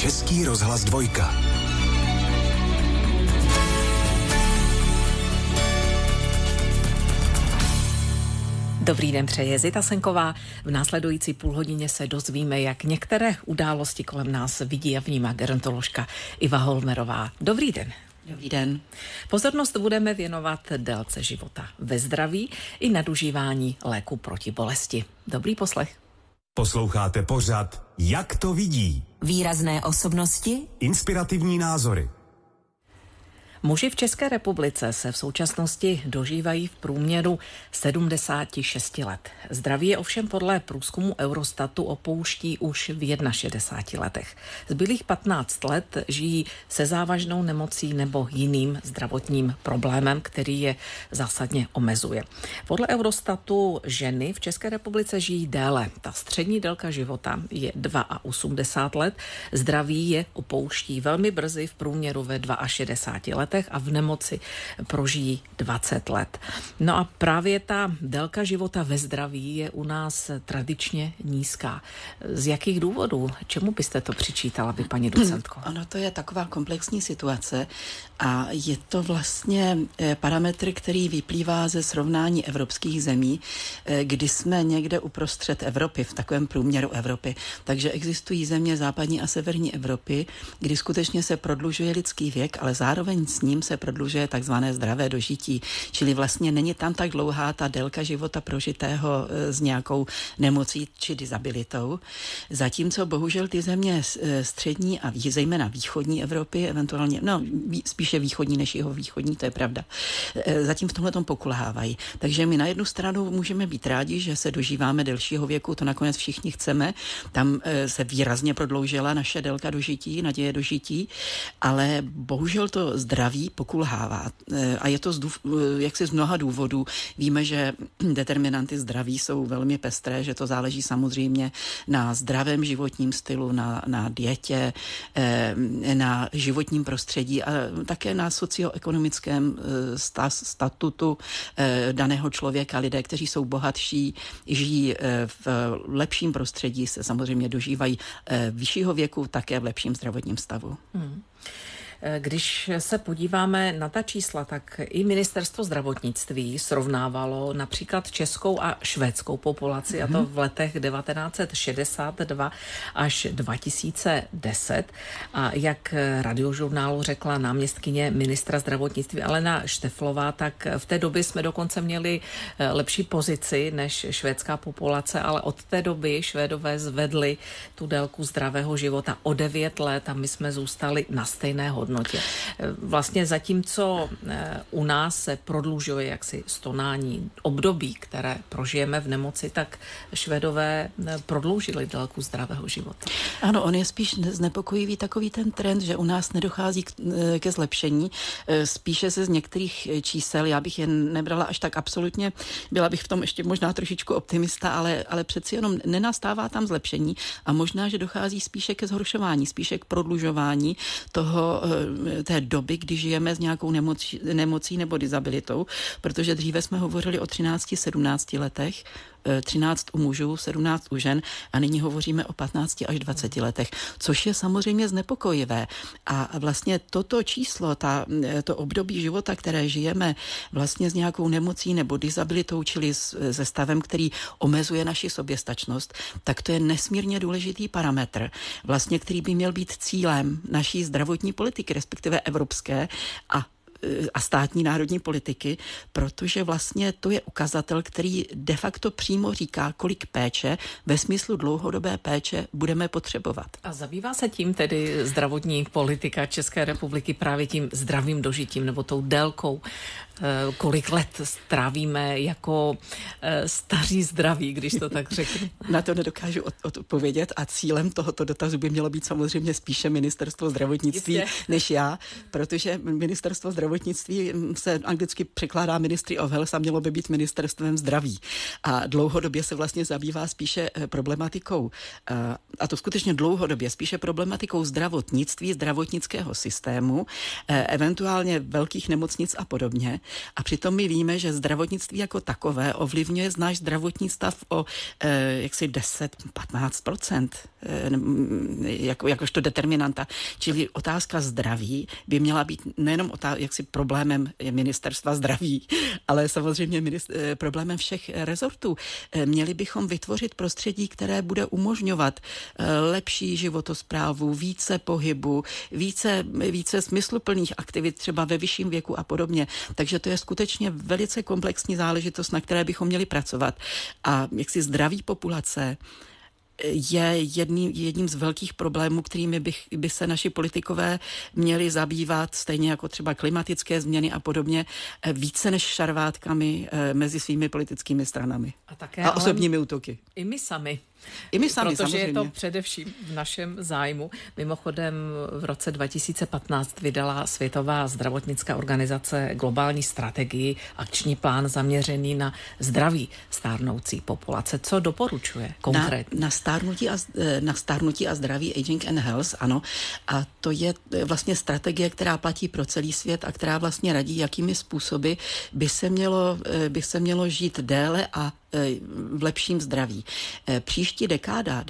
Český rozhlas 2. Dobrý den, přeje Zita Senková. V následující půlhodině se dozvíme, jak některé události kolem nás vidí a vnímá gerontoložka Iva Holmerová. Dobrý den. Dobrý den. Pozornost budeme věnovat délce života ve zdraví i nadužívání léku proti bolesti. Dobrý poslech. Posloucháte pořad Jak to vidí? Výrazné osobnosti, Inspirativní názory. Muži v České republice se v současnosti dožívají v průměru 76 let. Zdraví je ovšem podle průzkumu Eurostatu opouští už v 61 letech. Zbylých 15 let žijí se závažnou nemocí nebo jiným zdravotním problémem, který je zásadně omezuje. Podle Eurostatu ženy v České republice žijí déle. Ta střední délka života je 82 let. Zdraví je opouští velmi brzy, v průměru ve 62 letech a v nemoci prožijí 20 let. No a právě ta délka života ve zdraví je u nás tradičně nízká. Z jakých důvodů? Čemu byste to přičítala, vy, paní docentko? Ono to je taková komplexní situace a je to vlastně parametr, který vyplývá ze srovnání evropských zemí, kdy jsme někde uprostřed Evropy, v takovém průměru Evropy. Takže existují země západní a severní Evropy, kdy skutečně se prodlužuje lidský věk, ale zároveň s ním se prodlužuje takzvané zdravé dožití. Čili vlastně není tam tak dlouhá ta délka života prožitého s nějakou nemocí či disabilitou. Zatímco bohužel ty země střední a zejména východní Evropy, eventuálně, spíše východní než jihovýchodní, to je pravda, zatím v tomhletom pokulhávají. Takže my na jednu stranu můžeme být rádi, že se dožíváme delšího věku, to nakonec všichni chceme. Tam se výrazně prodloužila naše délka dožití, naděje dožití, ale bohužel to zdraví pokulhává. A je to jaksi z mnoha důvodů. Víme, že determinanty zdraví jsou velmi pestré, že to záleží samozřejmě na zdravém životním stylu, na dietě, na životním prostředí a také na socioekonomickém statutu daného člověka. Lidé, kteří jsou bohatší, žijí v lepším prostředí, se samozřejmě dožívají vyššího věku, také v lepším zdravotním stavu. Když se podíváme na ta čísla, tak i ministerstvo zdravotnictví srovnávalo například českou a švédskou populaci, a to v letech 1962 až 2010. A jak Radiožurnálu řekla náměstkyně ministra zdravotnictví Alena Šteflová, tak v té době jsme dokonce měli lepší pozici než švédská populace, ale od té doby Švédové zvedli tu délku zdravého života o 9 let a my jsme zůstali na stejné hodnotě. Vlastně zatímco u nás se prodlužuje jaksi stonání období, které prožijeme v nemoci, tak Švédové prodloužili délku zdravého života. Ano, on je spíš znepokojivý takový ten trend, že u nás nedochází ke zlepšení. Spíše se z některých čísel, já bych je nebrala až tak absolutně, byla bych v tom ještě možná trošičku optimista, ale přeci jenom nenastává tam zlepšení a možná, že dochází spíše ke zhoršování, spíše k prodlužování té doby, kdy žijeme s nějakou nemocí nebo disabilitou, protože dříve jsme hovořili o 13-17 letech, 13 u mužů, 17 u žen a nyní hovoříme o 15 až 20 letech, což je samozřejmě znepokojivé. A vlastně toto číslo, to období života, které žijeme vlastně s nějakou nemocí nebo disabilitou, čili se stavem, který omezuje naši soběstačnost, tak to je nesmírně důležitý parametr, vlastně, který by měl být cílem naší zdravotní politiky, respektive evropské a státní národní politiky, protože vlastně to je ukazatel, který de facto přímo říká, kolik péče ve smyslu dlouhodobé péče budeme potřebovat. A zabývá se tím tedy zdravotní politika České republiky právě tím zdravým dožitím nebo tou délkou, kolik let strávíme jako staří zdraví, když to tak řeknu? Na to nedokážu odpovědět a cílem tohoto dotazu by mělo být samozřejmě spíše ministerstvo zdravotnictví než já, protože ministerstvo zdravotnictví zdravotnictví se anglicky překládá Ministry of Health a mělo by být ministerstvem zdraví. A dlouhodobě se vlastně zabývá spíše problematikou, a to skutečně dlouhodobě, spíše problematikou zdravotnictví, zdravotnického systému, eventuálně velkých nemocnic a podobně. A přitom my víme, že zdravotnictví jako takové ovlivňuje náš zdravotní stav o jaksi 10-15%, jakožto determinanta. Čili otázka zdraví by měla být nejenom jaksi problémem ministerstva zdraví, ale samozřejmě problémem všech rezortů. Měli bychom vytvořit prostředí, které bude umožňovat lepší životosprávu, více pohybu, více smysluplných aktivit, třeba ve vyšším věku a podobně. Takže to je skutečně velice komplexní záležitost, na které bychom měli pracovat. A jaksi zdraví populace je jedním z velkých problémů, kterými by se naši politikové měli zabývat, stejně jako třeba klimatické změny a podobně, více než šarvátkami mezi svými politickými stranami. A osobními útoky. I my sami. Protože samozřejmě. Je to především v našem zájmu. Mimochodem v roce 2015 vydala Světová zdravotnická organizace globální strategii, akční plán zaměřený na zdraví stárnoucí populace. Co doporučuje konkrétně? Na stárnutí a zdraví, Aging and Health, ano. A to je vlastně strategie, která platí pro celý svět a která vlastně radí, jakými způsoby by se mělo žít déle a v lepším zdraví. Příští dekáda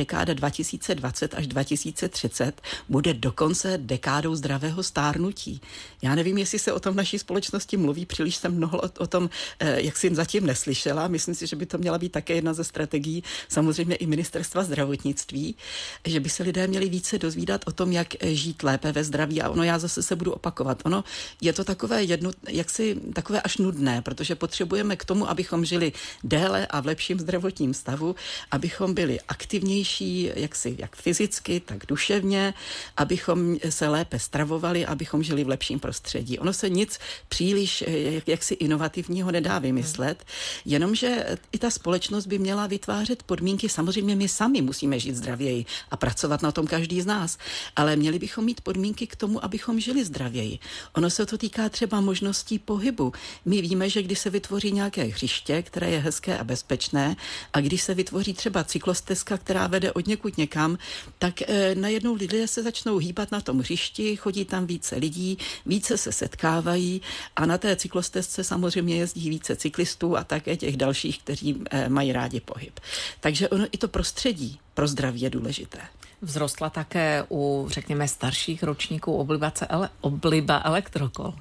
2020 až 2030, bude dokonce dekádou zdravého stárnutí. Já nevím, jestli se o tom v naší společnosti mluví, příliš jsem mnoho o tom, jak jsem zatím neslyšela. Myslím si, že by to měla být také jedna ze strategií, samozřejmě i ministerstva zdravotnictví, že by se lidé měli více dozvídat o tom, jak žít lépe ve zdraví. A já zase se budu opakovat. Je to takové takové až nudné, protože potřebujeme k tomu, abychom žili déle a v lepším zdravotním stavu, abychom byli aktivnější, jak fyzicky, tak duševně, abychom se lépe stravovali, abychom žili v lepším prostředí. Ono se nic příliš jaksi inovativního nedá vymyslet, jenomže i ta společnost by měla vytvářet podmínky, samozřejmě my sami musíme žít zdravěji a pracovat na tom každý z nás, ale měli bychom mít podmínky k tomu, abychom žili zdravěji. Ono se to týká třeba možností pohybu. My víme, že když se vytvoří nějaké hřiště, které je hezké a bezpečné, a když se vytvoří třeba cyklostezka, která vede odněkud někam, tak najednou lidé se začnou hýbat na tom hřišti, chodí tam více lidí, více se setkávají a na té cyklostezce samozřejmě jezdí více cyklistů a také těch dalších, kteří mají rádi pohyb. Takže ono i to prostředí pro zdraví je důležité. Vzrostla také u, řekněme, starších ročníků obliba elektrokol.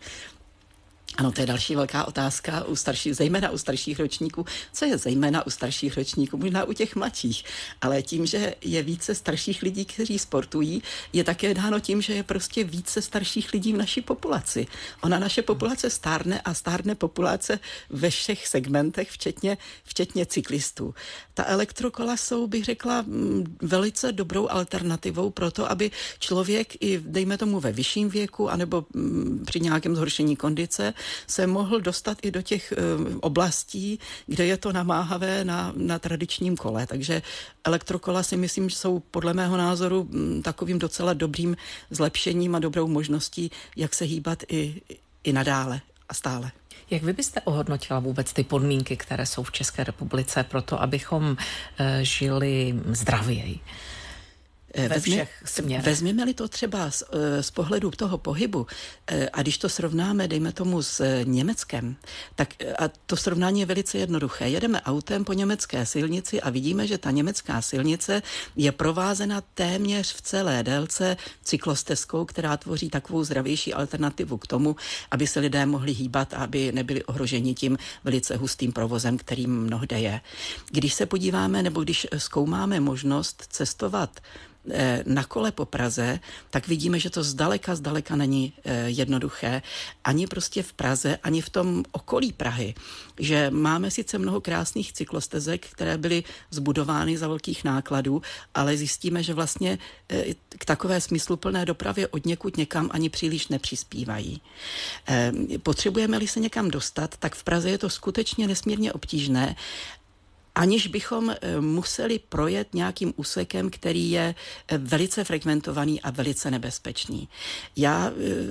Ano, to je další velká otázka, zejména u starších ročníků. Co je zejména u starších ročníků? Možná u těch mladších. Ale tím, že je více starších lidí, kteří sportují, je také dáno tím, že je prostě více starších lidí v naší populaci. Naše populace stárne a stárne populace ve všech segmentech, včetně cyklistů. Ta elektrokola jsou, bych řekla, velice dobrou alternativou pro to, aby člověk i, dejme tomu, ve vyšším věku, anebo při nějakém zhoršení kondice, se mohl dostat i do těch oblastí, kde je to namáhavé na tradičním kole. Takže elektrokola si myslím, že jsou podle mého názoru takovým docela dobrým zlepšením a dobrou možností, jak se hýbat i nadále a stále. Jak vy byste ohodnotila vůbec ty podmínky, které jsou v České republice pro to, abychom žili zdravěji? Vezměme-li to třeba z pohledu toho pohybu a když to srovnáme, dejme tomu s Německem, tak a to srovnání je velice jednoduché. Jedeme autem po německé silnici a vidíme, že ta německá silnice je provázena téměř v celé délce cyklostezkou, která tvoří takovou zdravější alternativu k tomu, aby se lidé mohli hýbat a aby nebyli ohroženi tím velice hustým provozem, kterým mnohde je. Když se podíváme nebo když zkoumáme možnost cestovat na kole po Praze, tak vidíme, že to zdaleka není jednoduché. Ani prostě v Praze, ani v tom okolí Prahy. Že máme sice mnoho krásných cyklostezek, které byly zbudovány za velkých nákladů, ale zjistíme, že vlastně k takové smysluplné dopravě odněkud někam ani příliš nepřispívají. Potřebujeme-li se někam dostat, tak v Praze je to skutečně nesmírně obtížné. aniž bychom museli projet nějakým úsekem, který je velice frekventovaný a velice nebezpečný. Já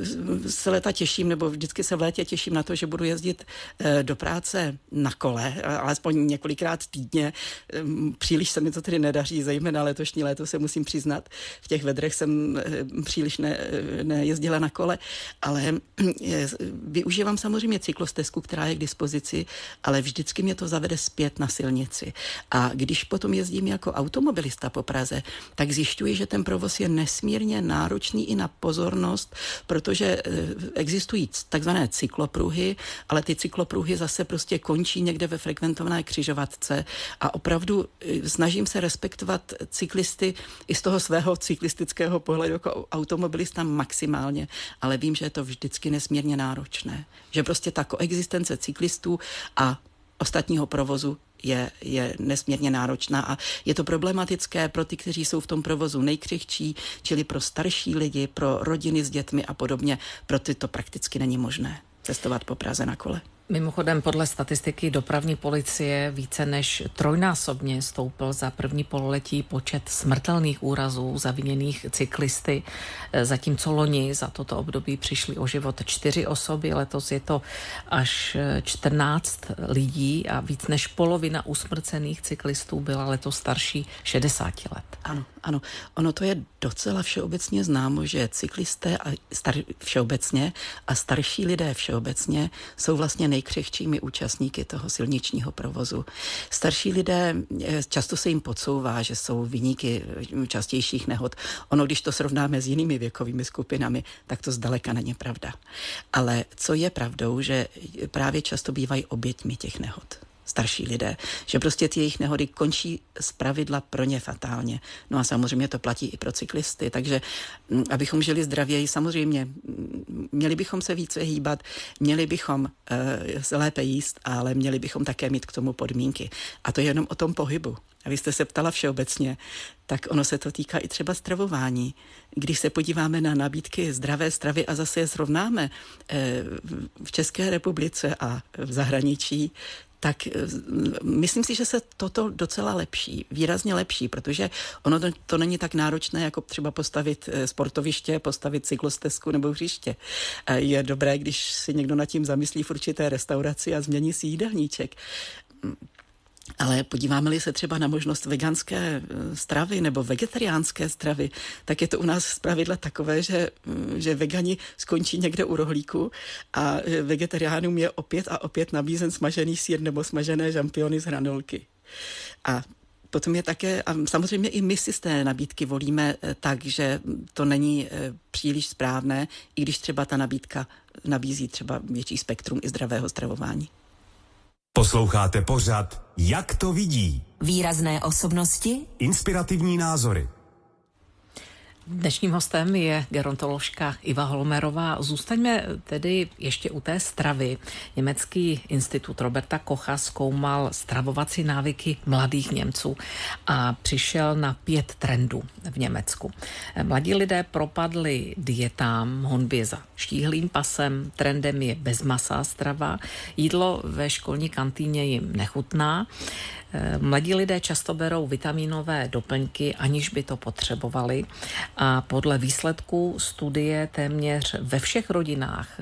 se léta těším, nebo vždycky se v létě těším na to, že budu jezdit do práce na kole, alespoň několikrát týdně. Příliš se mi to tedy nedaří, zejména letošní léto se musím přiznat. V těch vedrech jsem příliš nejezdila na kole, ale využívám samozřejmě cyklostezku, která je k dispozici, ale vždycky mě to zavede zpět na silnici. A když potom jezdím jako automobilista po Praze, tak zjišťuji, že ten provoz je nesmírně náročný i na pozornost, protože existují takzvané cyklopruhy, ale ty cyklopruhy zase prostě končí někde ve frekventované křižovatce a opravdu snažím se respektovat cyklisty i z toho svého cyklistického pohledu jako automobilista maximálně, ale vím, že je to vždycky nesmírně náročné. Že prostě ta koexistence cyklistů a ostatního provozu je nesmírně náročná a je to problematické pro ty, kteří jsou v tom provozu nejkřehčí, čili pro starší lidi, pro rodiny s dětmi a podobně. Pro ty to prakticky není možné cestovat po Praze na kole. Mimochodem, podle statistiky dopravní policie více než trojnásobně stoupl za první pololetí počet smrtelných úrazů zaviněných cyklisty, zatímco loni za toto období přišly o život 4 osoby, letos je to až 14 lidí a víc než polovina usmrcených cyklistů byla letos starší 60 let. Ano. Ono to je docela všeobecně známo, že cyklisté všeobecně a starší lidé všeobecně jsou vlastně nejkřehčími účastníky toho silničního provozu. Starší lidé, často se jim podsouvá, že jsou viníky častějších nehod. Ono, když to srovnáme s jinými věkovými skupinami, tak to zdaleka není pravda. Ale co je pravdou, že právě často bývají oběťmi těch nehod. Starší lidé, že prostě ty jejich nehody končí zpravidla pro ně fatálně. No a samozřejmě to platí i pro cyklisty, takže abychom žili zdravěji, samozřejmě měli bychom se více hýbat, měli bychom lépe jíst, ale měli bychom také mít k tomu podmínky. A to je jenom o tom pohybu. A vy jste se ptala všeobecně, tak ono se to týká i třeba stravování. Když se podíváme na nabídky zdravé stravy a zase je srovnáme v České republice a v zahraničí, tak myslím si, že se toto docela lepší, výrazně lepší, protože ono to není tak náročné, jako třeba postavit sportoviště, postavit cyklostezku nebo hřiště. Je dobré, když si někdo nad tím zamyslí v určité restauraci a změní si jídelníček. Ale podíváme-li se třeba na možnost veganské stravy nebo vegetariánské stravy, tak je to u nás zpravidla takové, že vegani skončí někde u rohlíku a vegetariánům je opět a opět nabízen smažený sýr nebo smažené žampiony z hranolky. A potom je také, a samozřejmě i my si z té nabídky volíme tak, že to není příliš správné, i když třeba ta nabídka nabízí třeba větší spektrum i zdravého stravování. Posloucháte pořad Jak to vidí? Výrazné osobnosti, Inspirativní názory. Dnešním hostem je gerontoložka Iva Holmerová. Zůstaňme tedy ještě u té stravy. Německý institut Roberta Kocha zkoumal stravovací návyky mladých Němců a přišel na 5 trendů v Německu. Mladí lidé propadli dietám, honbě za štíhlým pasem, trendem je bezmasá strava, jídlo ve školní kantýně jim nechutná. Mladí lidé často berou vitaminové doplňky, aniž by to potřebovali. A podle výsledků studie téměř ve všech rodinách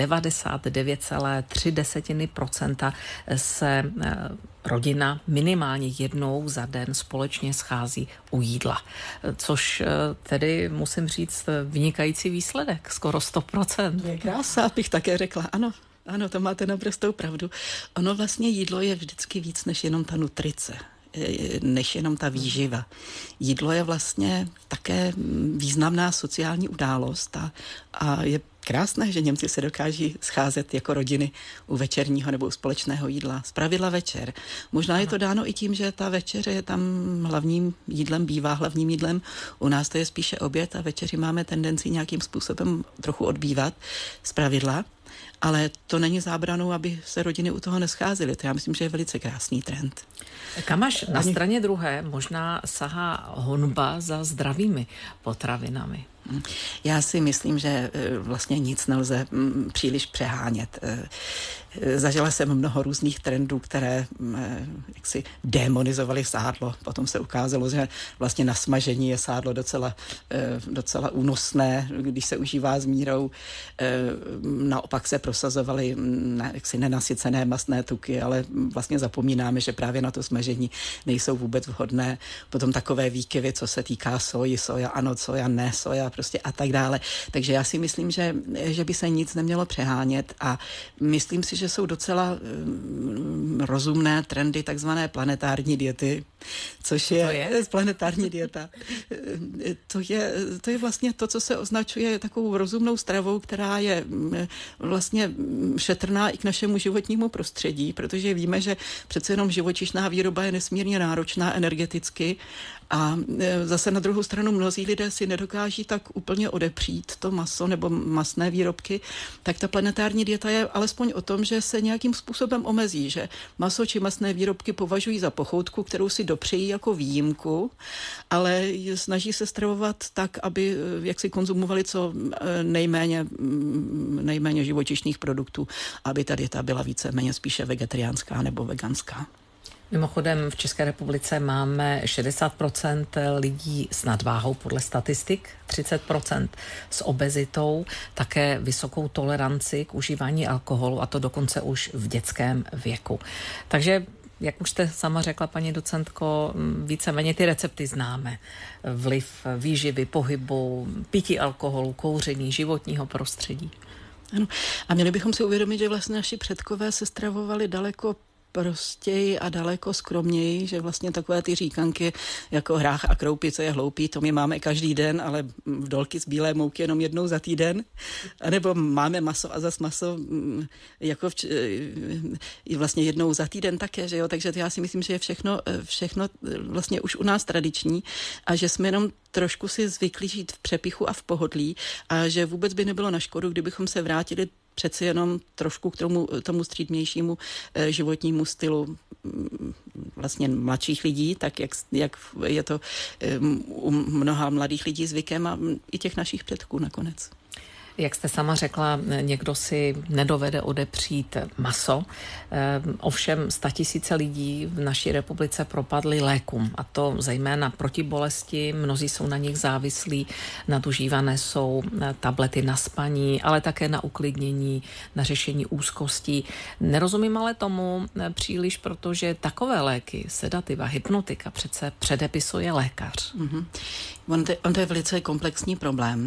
99,3% se rodina minimálně jednou za den společně schází u jídla. Což tedy musím říct vynikající výsledek, skoro 100%. Je krása, bych také řekla, ano. Ano, to máte naprostou pravdu. Ono vlastně jídlo je vždycky víc než jenom ta nutrice, než jenom ta výživa. Jídlo je vlastně také významná sociální událost a je krásné, že Němci se dokáží scházet jako rodiny u večerního nebo u společného jídla. Zpravidla večer. Možná je to dáno i tím, že ta večeře je tam hlavním jídlem. U nás to je spíše oběd a večeři máme tendenci nějakým způsobem trochu odbývat. Zpravidla. Ale to není zábranou, aby se rodiny u toho nescházely. To já myslím, že je velice krásný trend. Kam až na straně druhé možná sahá honba za zdravými potravinami? Já si myslím, že vlastně nic nelze příliš přehánět. Zažila jsem mnoho různých trendů, které jaksi demonizovaly sádlo. Potom se ukázalo, že vlastně na smažení je sádlo docela únosné, když se užívá s mírou. Naopak se prosazovaly jaksi nenasycené mastné tuky, ale vlastně zapomínáme, že právě na to smažení nejsou vůbec vhodné. Potom takové výkyvy, co se týká soji, soja ano, soja ne, soja prostě a tak dále. Takže já si myslím, že by se nic nemělo přehánět a myslím si, že jsou docela rozumné trendy takzvané planetární diety, což je planetární dieta. To je vlastně to, co se označuje takovou rozumnou stravou, která je vlastně šetrná i k našemu životnímu prostředí, protože víme, že přece jenom živočišná výroba je nesmírně náročná energeticky a zase na druhou stranu mnozí lidé si nedokáží tak úplně odepřít to maso nebo masné výrobky, tak ta planetární dieta je alespoň o tom, že se nějakým způsobem omezí, že maso či masné výrobky považují za pochoutku, kterou si dopřejí jako výjimku, ale snaží se stravovat tak, aby jak si konzumovali co nejméně živočišných produktů, aby ta dieta byla víceméně spíše vegetariánská nebo veganská. Mimochodem v České republice máme 60% lidí s nadváhou podle statistik, 30% s obezitou, také vysokou toleranci k užívání alkoholu a to dokonce už v dětském věku. Takže jak už jste sama řekla, paní docentko, víceméně ty recepty známe. Vliv výživy, pohybu, pití alkoholu, kouření, životního prostředí. Ano. A měli bychom si uvědomit, že vlastně naši předkové se stravovali daleko prostěji a daleko skromněji, že vlastně takové ty říkanky jako hrách a kroupice je hloupý, to my máme každý den, ale vdolky z bílé mouky jenom jednou za týden, anebo máme maso a zas maso jako vlastně jednou za týden také, že jo, takže já si myslím, že je všechno vlastně už u nás tradiční a že jsme jenom trošku si zvykli žít v přepichu a v pohodlí a že vůbec by nebylo na škodu, kdybychom se vrátili přeci jenom trošku k tomu střídmějšímu životnímu stylu vlastně mladších lidí, tak jak je to u mnoha mladých lidí zvykem a i těch našich předků nakonec. Jak jste sama řekla, někdo si nedovede odepřít maso. Ovšem 100 000 lidí v naší republice propadly lékům, a to zejména proti bolesti. Mnozí jsou na nich závislí. Nadužívané jsou tablety na spaní, ale také na uklidnění, na řešení úzkostí. Nerozumím ale tomu příliš, protože takové léky, sedativa, hypnotika přece předepisuje lékař. Mm-hmm. On to je velice komplexní problém.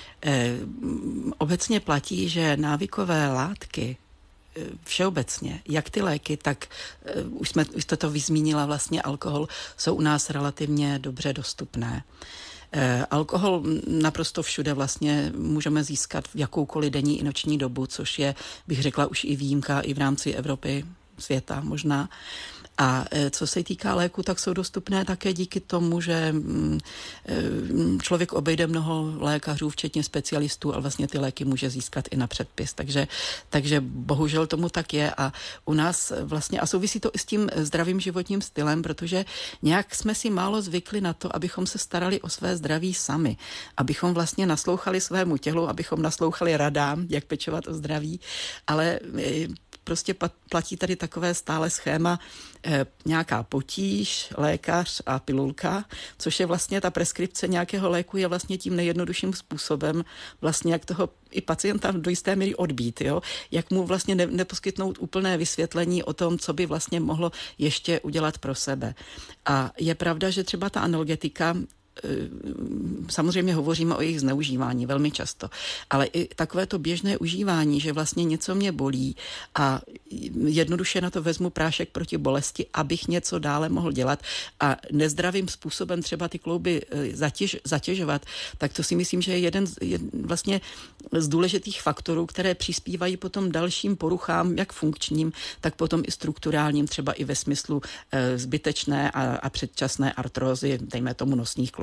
Obecně platí, že návykové látky všeobecně, jak ty léky, tak už jste to vyzmínila, vlastně alkohol, jsou u nás relativně dobře dostupné. Alkohol naprosto všude vlastně můžeme získat v jakoukoliv denní i noční dobu, což je, bych řekla, už i výjimka i v rámci Evropy, světa možná. A co se týká léku, tak jsou dostupné také díky tomu, že člověk obejde mnoho lékařů, včetně specialistů, ale vlastně ty léky může získat i na předpis. Takže bohužel tomu tak je a u nás vlastně, a souvisí to i s tím zdravým životním stylem, protože nějak jsme si málo zvykli na to, abychom se starali o své zdraví sami, abychom vlastně naslouchali svému tělu, abychom naslouchali radám, jak pečovat o zdraví, ale prostě platí tady takové stále schéma, nějaká potíž, lékař a pilulka, což je vlastně ta preskripce nějakého léku je vlastně tím nejjednodušším způsobem vlastně jak toho i pacienta do jisté míry odbít, jo? Jak mu vlastně neposkytnout úplné vysvětlení o tom, co by vlastně mohlo ještě udělat pro sebe. A je pravda, že třeba ta analgetika, samozřejmě hovoříme o jejich zneužívání velmi často, ale i takové to běžné užívání, že vlastně něco mě bolí a jednoduše na to vezmu prášek proti bolesti, abych něco dále mohl dělat a nezdravým způsobem třeba ty klouby zatěžovat, tak to si myslím, že je jeden vlastně z důležitých faktorů, které přispívají potom dalším poruchám, jak funkčním, tak potom i strukturálním, třeba i ve smyslu zbytečné a předčasné artrózy, dejme tomu nosních kloubů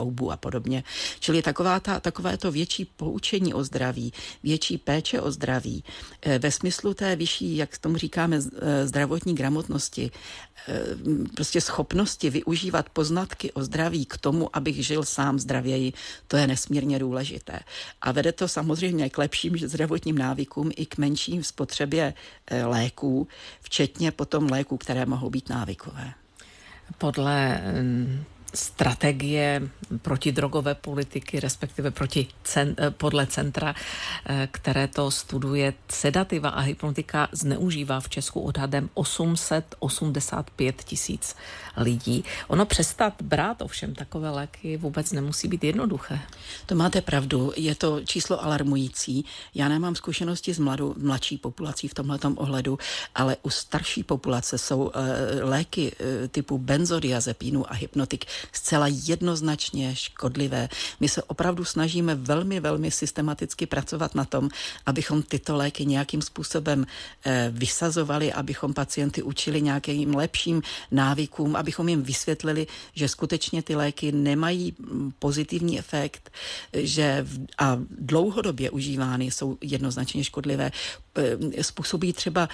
troubu a podobně. Čili takové to větší poučení o zdraví, větší péče o zdraví, ve smyslu té vyšší, jak tomu říkáme, zdravotní gramotnosti, prostě schopnosti využívat poznatky o zdraví k tomu, abych žil sám zdravěji, to je nesmírně důležité. A vede to samozřejmě k lepším zdravotním návykům i k menší spotřebě léků, včetně potom léků, které mohou být návykové. Podle strategie protidrogové politiky, respektive podle centra, které to studuje, sedativa a hypnotika zneužívá v Česku odhadem 885 000 lidí. Ono přestat brát ovšem takové léky vůbec nemusí být jednoduché. To máte pravdu, je to číslo alarmující. Já nemám zkušenosti s mladší populací v tomhletom ohledu, ale u starší populace jsou léky typu benzodiazepínu a hypnotik zcela jednoznačně škodlivé. My se opravdu snažíme velmi, velmi systematicky pracovat na tom, abychom tyto léky nějakým způsobem vysazovali, abychom pacienty učili nějakým lepším návykům, abychom jim vysvětlili, že skutečně ty léky nemají pozitivní efekt, že a dlouhodobě užívány jsou jednoznačně škodlivé. Způsobí třeba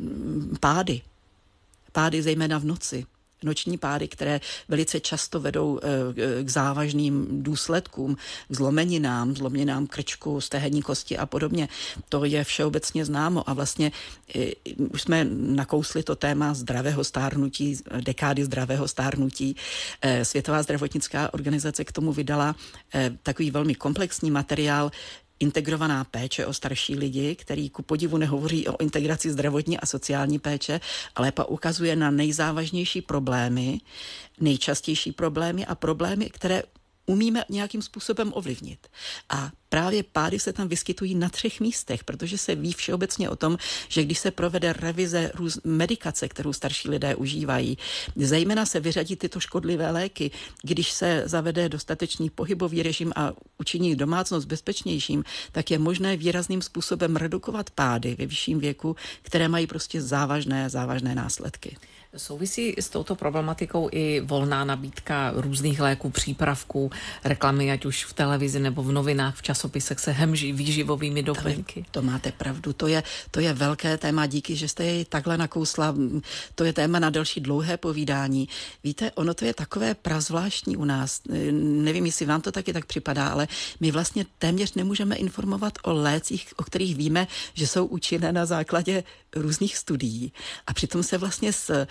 pády zejména v noci. Noční pády, které velice často vedou k závažným důsledkům, k zlomeninám krčku, stehenní kosti a podobně. To je všeobecně známo a vlastně už jsme nakousli to téma zdravého stárnutí, dekády zdravého stárnutí. Světová zdravotnická organizace k tomu vydala takový velmi komplexní materiál Integrovaná péče o starší lidi, který ku podivu nehovoří o integraci zdravotní a sociální péče, ale pak ukazuje na nejzávažnější problémy, nejčastější problémy a problémy, které umíme nějakým způsobem ovlivnit. A právě pády se tam vyskytují na 3 místech, protože se ví všeobecně o tom, že když se provede revize medikace, kterou starší lidé užívají, zejména se vyřadí tyto škodlivé léky, když se zavede dostatečný pohybový režim a učiní domácnost bezpečnějším, tak je možné výrazným způsobem redukovat pády ve vyšším věku, které mají prostě závažné následky. Souvisí s touto problematikou i volná nabídka různých léků, přípravků, reklamy, ať už v televizi nebo v novinách, v časopisech se hemží výživovými doplňky. To máte pravdu, to je velké téma, díky, že jste jej takhle nakousla. To je téma na další dlouhé povídání. Víte, ono to je takové prazvláštní u nás. Nevím, jestli vám to taky tak připadá, ale my vlastně téměř nemůžeme informovat o lécích, o kterých víme, že jsou účinné na základě různých studií. A přitom se vlastně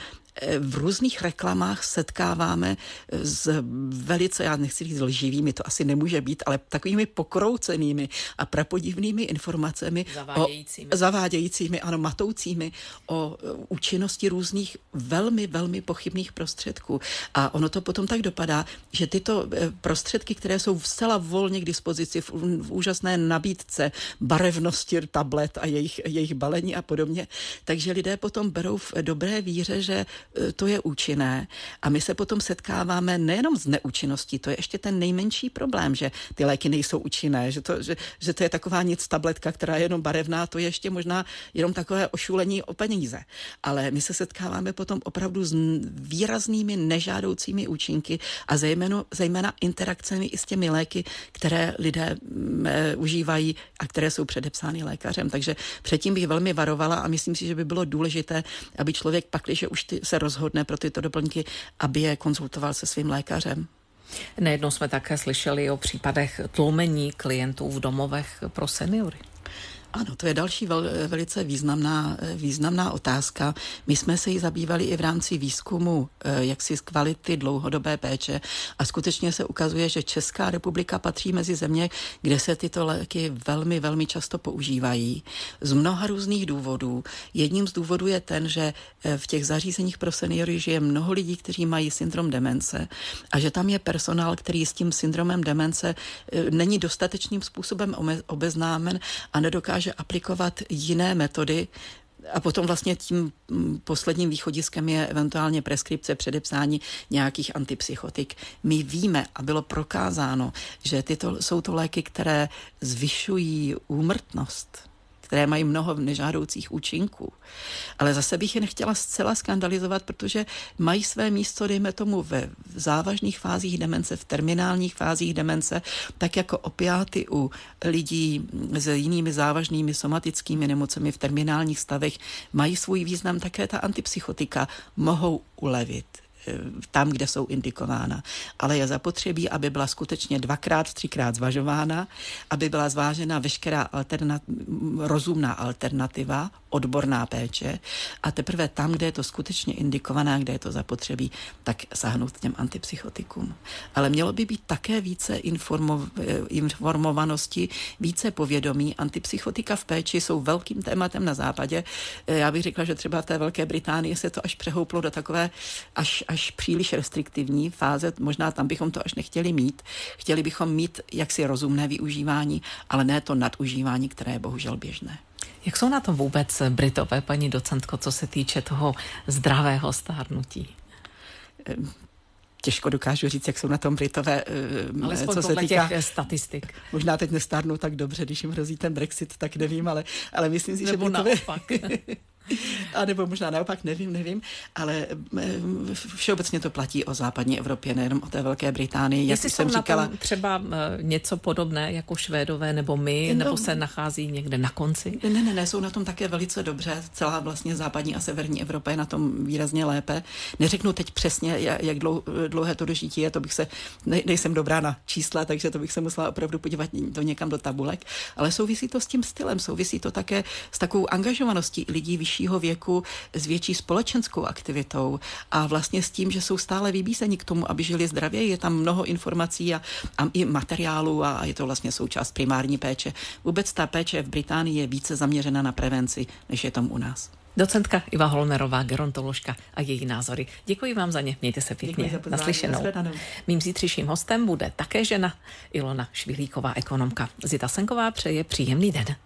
v různých reklamách setkáváme s velice, já nechci říct lživými, to asi nemůže být, ale takovými pokroucenými a prapodivnými informacemi, zavádějícími, ano, matoucími o účinnosti různých velmi, velmi pochybných prostředků. A ono to potom tak dopadá, že tyto prostředky, které jsou zcela volně k dispozici v úžasné nabídce barevnosti tablet a jejich balení a podobně, takže lidé potom berou v dobré víře, že to je účinné a my se potom setkáváme nejenom s neúčinností, to je ještě ten nejmenší problém, že ty léky nejsou účinné, že to je taková nic tabletka, která je jenom barevná, to je ještě možná jenom takové ošulení o peníze. Ale my se setkáváme potom opravdu s výraznými nežádoucími účinky a zejména interakcemi i s těmi léky, které lidé užívají a které jsou předepsány lékařem. Takže předtím bych velmi varovala a myslím si, že by bylo důležité, aby člověk pakliže už se rozhodne pro tyto doplňky, aby je konzultoval se svým lékařem. Nejednou jsme také slyšeli o případech tlumení klientů v domovech pro seniory. Ano, to je další velice významná otázka. My jsme se jí zabývali i v rámci výzkumu jaksi z kvality dlouhodobé péče a skutečně se ukazuje, že Česká republika patří mezi země, kde se tyto léky velmi, velmi často používají z mnoha různých důvodů. Jedním z důvodů je ten, že v těch zařízeních pro seniory žije mnoho lidí, kteří mají syndrom demence a že tam je personál, který s tím syndromem demence není dostatečným způsobem obeznámen a nedokáže aplikovat jiné metody a potom vlastně tím posledním východiskem je eventuálně preskripce, předepsání nějakých antipsychotik. My víme a bylo prokázáno, že jsou to léky, které zvyšují úmrtnost. které mají mnoho nežádoucích účinků. Ale zase bych je nechtěla zcela skandalizovat, protože mají své místo, dejme tomu, ve závažných fázích demence, v terminálních fázích demence, tak jako opiáty u lidí s jinými závažnými somatickými nemocemi v terminálních stavech mají svůj význam, také ta antipsychotika mohou ulevit tam, kde jsou indikována. Ale je zapotřebí, aby byla skutečně 2x, 3x zvažována, aby byla zvážena veškerá rozumná alternativa, odborná péče a teprve tam, kde je to skutečně indikovaná, kde je to zapotřebí, tak sáhnout k těm antipsychotikům. Ale mělo by být také více informovanosti, více povědomí. Antipsychotika v péči jsou velkým tématem na západě. Já bych řekla, že třeba v té Velké Británii se to až přehouplo do takové až příliš restriktivní fáze, možná tam bychom to až nechtěli mít. Chtěli bychom mít jaksi rozumné využívání, ale ne to nadužívání, které je bohužel běžné. Jak jsou na tom vůbec Britové, paní docentko, co se týče toho zdravého stárnutí? Těžko dokážu říct, jak jsou na tom Britové, co se týká těch statistik. Možná teď nestárnou tak dobře, když jim hrozí ten Brexit, tak nevím, ale myslím si, nebo že Britové... naopak. A nebo možná naopak, nevím, ale všeobecně to platí o západní Evropě, nejenom o té Velké Británii. Jestli jsem říkala, na tom třeba něco podobné jako Švédové nebo my, nebo se nachází někde na konci? Ne, jsou na tom také velice dobře. Celá vlastně západní a severní Evropa je na tom výrazně lépe. Neřeknu teď přesně, jak dlouhé to dožití je, to bych se, nejsem dobrá na čísla, takže to bych se musela opravdu podívat někam do tabulek, ale souvisí to s tím stylem, souvisí to také s takovou angažovaností lidí vyššího věku, s větší společenskou aktivitou a vlastně s tím, že jsou stále vybízeni k tomu, aby žili zdravě. Je tam mnoho informací a i materiálu a je to vlastně součást primární péče. Vůbec ta péče v Británii je více zaměřena na prevenci, než je tomu u nás. Docentka Iva Holmerová, gerontoložka a její názory. Děkuji vám za ně, mějte se pěkně. Naslyšenou. Mým zítřejším hostem bude také žena Ilona Švihlíková, ekonomka. Zita Senková přeje příjemný den.